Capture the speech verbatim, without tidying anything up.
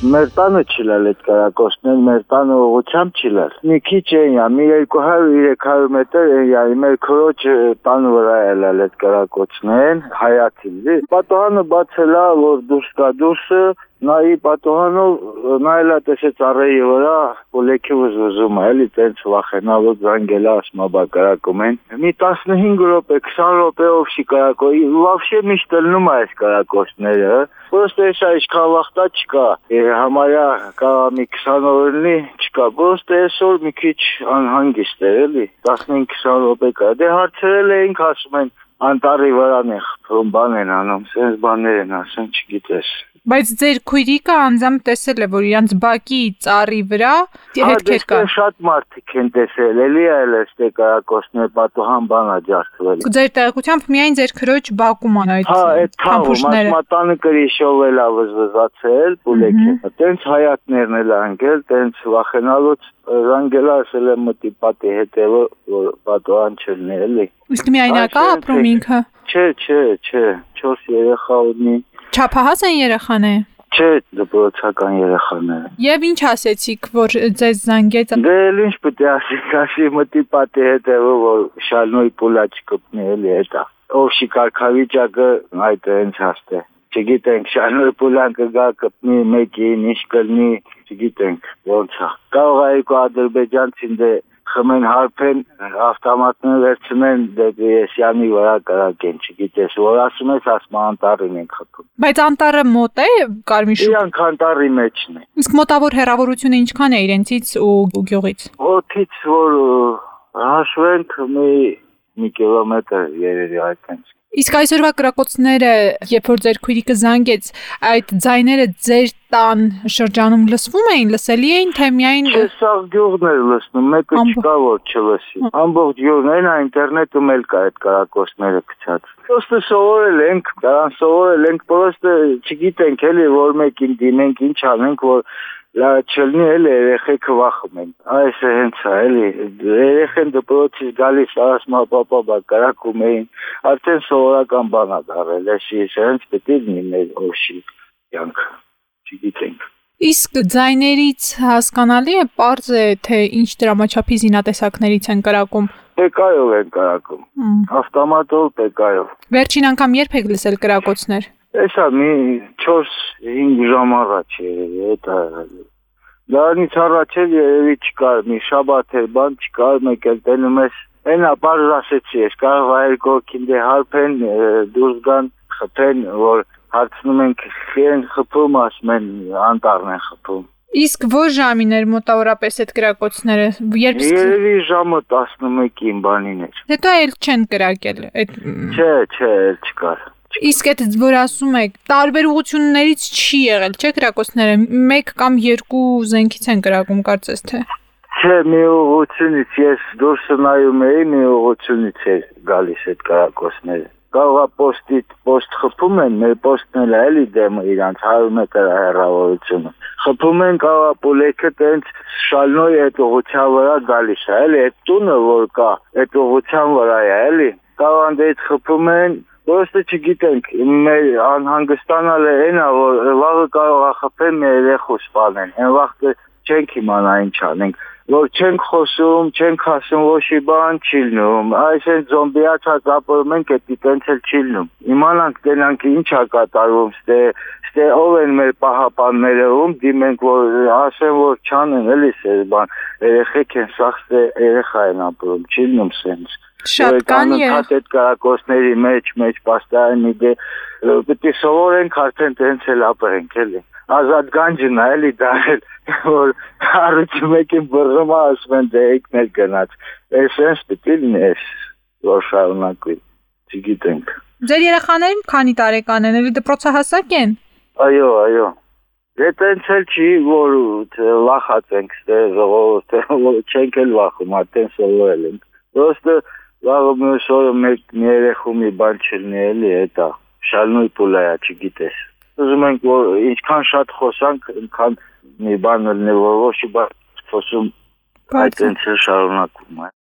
Մեր տանը չիլալ այդ կրակոցներ, մեր տանը ուղղությամբ չիլալ։ Մի քիչ էնյա, մի երկու հարյուր երեք հարյուր մետր էնյա, մեր քրոջ տան վրա ելալ այդ կրակոցներն, հայացիլի։ Պատոհանը բացելա, որ դուրս կա դուրսը, նայի պատոհանով նայելա տեսեց առեի վրա, պոլեքի վզվզում է, էլի տենց վախենալով զանգելա ասմա բա կրակում են։ Մի տասնհինգ րոպե, քսան րոպեով շի կրակո, վավշե միշտ ելնում է այս կրակոցները, պրոստը եսա իշխան վախտա չկա, համարյա կա մի քսան օրնի չկա, պրոստը այսօր մի քիչ անհանգիստ է, էլի, տասնհինգ քսան րոպե կա, դե հարցրել էինք ասում են, անտարի վրան են խփում, բան են անում, սենց բաներ են ասում, չգիտես։ Բայց ձեր քույրիկը անձամբ տեսել է, որ իրանց բակի ծառի վրա հետքեր կան։ Հա, շատ մարդիկ են տեսել, էլի այլ էստե կրակոցներ պատուհան բան ա ջարդվել։ Ձեր տեղեկությամբ միայն ձեր քրոջ բակում են այդ փամփուշտները։ Հա, այդ տանը կրիշով էլ ա վզվզացել, պուլեքը։ Տենց հայատներն էլ անգել, տենց վախենալուց զանգելա ասել եմ մտի պատի հետևը, որ պատուհան չլինի, էլի։ Իսկ միայնակ է ապրում ինքը։ Չէ, չէ, չէ, չորս երեխա ունի։ Չափահաս են երեխաները։ Չէ, դպրոցական երեխաները։ Եվ ինչ ասեցիք, որ ձեզ զանգեց։ Դե ինչ պետք է ասենք, ասի մտի պատի հետևը, որ շալնոյի պուլա չկպնի, էլի հետա։ Ով շի կարգավիճակը այդ հենց հաստ է։ Չգիտենք, շալնոյի պուլան կգա կպնի մեկին, ինչ կլինի, չգիտենք, ոնց է։ Կարող է երկու ադրբեջանցին դե խմեն հարփեն, ավտոմատներ վերցնեն դեպի Էսյանի վրա կրակեն, չգիտես, որ ասում ես, ասում անտառին են խփում։ Բայց անտառը մոտ է Կարմիշու։ Իրանք անտառի մեջն է։ Իսկ մոտավոր հեռավորությունը ինչքան է իրենցից ու գյուղից։ Օդից որ հաշվենք մի մի կիլոմետր երևի այդպես։ Իսկ այսօրվա կրակոցները, երբ որ ձեր քույրիկը զանգեց, այդ ձայները ձեր տան շրջանում լսվում էին, լսելի էին, թե միայն Սաղ գյուղն էր լսնում, մեկը չկա որ չլսի։ Ամբողջ գյուղն այն է, ինտերնետում էլ կա այդ կրակոցները գցած։ Պրոստը սովորել ենք, դրան սովորել ենք, պրոստը չգիտենք էլի որ մեկին դիմենք, ինչ անենք, որ լա չլինի էլ երեխեքը վախում են։ Այս է հենց է, էլի, երեխեն դպրոցից գալիս ասում պապա բա կրակում էին, արդեն սովորական բան ա դարել, էսի հենց պետք է լինի մեր օշի յանքը, չգիտենք։ Իսկ ձայներից հասկանալի է, պարզ է, թե ինչ դրամաչափի զինատեսակներից են կրակում։ Պեկայով են կրակում, ավտոմատով պեկայով։ Վերջին անգամ երբ եք լսել կրակոցներ։ Էսա մի չորս-հինգ ժամ առաջ երևի, էտա դրանից առաջ էլ երևի չկար, մի շաբաթ էր բան չկար, մեկ էլ տենում ես, այնա պարզ ասեցի ես, կարող այր կողքին դե հարփեն, դուրս գան, խփեն, որ հարցնում ենք խեն խփում, ասում են անտառն են խփում։ Իսկ որ ժամին էր մոտավորապես այդ կրակոցները, երբ Երևի ժամը տասնմեկին բանին էր։ Հետո էլ չեն կրակել, այդ Չէ, չէ, էլ չկար։ Իսկ այդ որ ասում եք, տարբեր ուղղություններից չի եղել, չէ՞ կրակոցները, մեկ կամ երկու զենքից են կրակում, կարծես թե։ Չէ, մի ուղղությունից ես դուրս նայում էի, մի ուղղությունից է գալիս այդ կրակոցները։ Կարող է պոստից պոստ խփում են, մեր պոստն էլ է էլի դեմը իրանց հարյուր մետր հեռավորությունը։ Խփում են կարող է պոլեքը տենց շալնոյի այդ ուղղության վրա գալիս է, էլի այդ տունը որ կա, այդ ուղղության վրա է, էլի։ Կարող է դից խփում են Պրոստը չգիտենք, մեր անհանգստանալ է այնա, որ վաղը կարող է խփեն մեր երեխու սպանեն, այն վաղը չենք իմանա ինչ անենք, որ չենք խոսում, չենք ասում ոչի բան չի լինում, այս այն զոմբիացած ապրում ենք, էդի տենց էլ չի լինում, իմանանք տենանք ինչ ա կատարվում, ստե, ստե ով են մեր պահապանները, ում դիմենք, որ ասեն, որ չանեն, էլի սեր բան, երեխեք են սաղ ստե երեխա են ապրում, չի լինում սենց։ Շատ կան երեխ այդ կրակոցների մեջ, մեջ պաստային մի դե, պետք է սովորենք արդեն տենց էլ ապրենք, էլի։ Ազատ գանջն է, էլի դարել, որ առուց մեկին բռնում ասում են դե եկնել գնաց։ Այս սենց պետք է լինի ես, որ շարունակվի, չգիտենք։ Ձեր երեխաներին քանի տարեկան են, էլի դպրոցահասակ են։ Այո, այո։ Դե տենց էլ չի, որ վախած ենք, ստե ժողովուրդը, որ չենք էլ վախում, արդեն սովորել ենք։ Պրոստը Վաղը մյուս օրը մեկ մի երեխու մի բան չլինի էլի, էտա, շալնոյի պուլայա, չգիտես։ Ուզում ենք, որ ինչքան շատ խոսանք, այնքան մի բան լինի, որ ոչ մի բան խոսում այդ տենց էլ շարունակում է։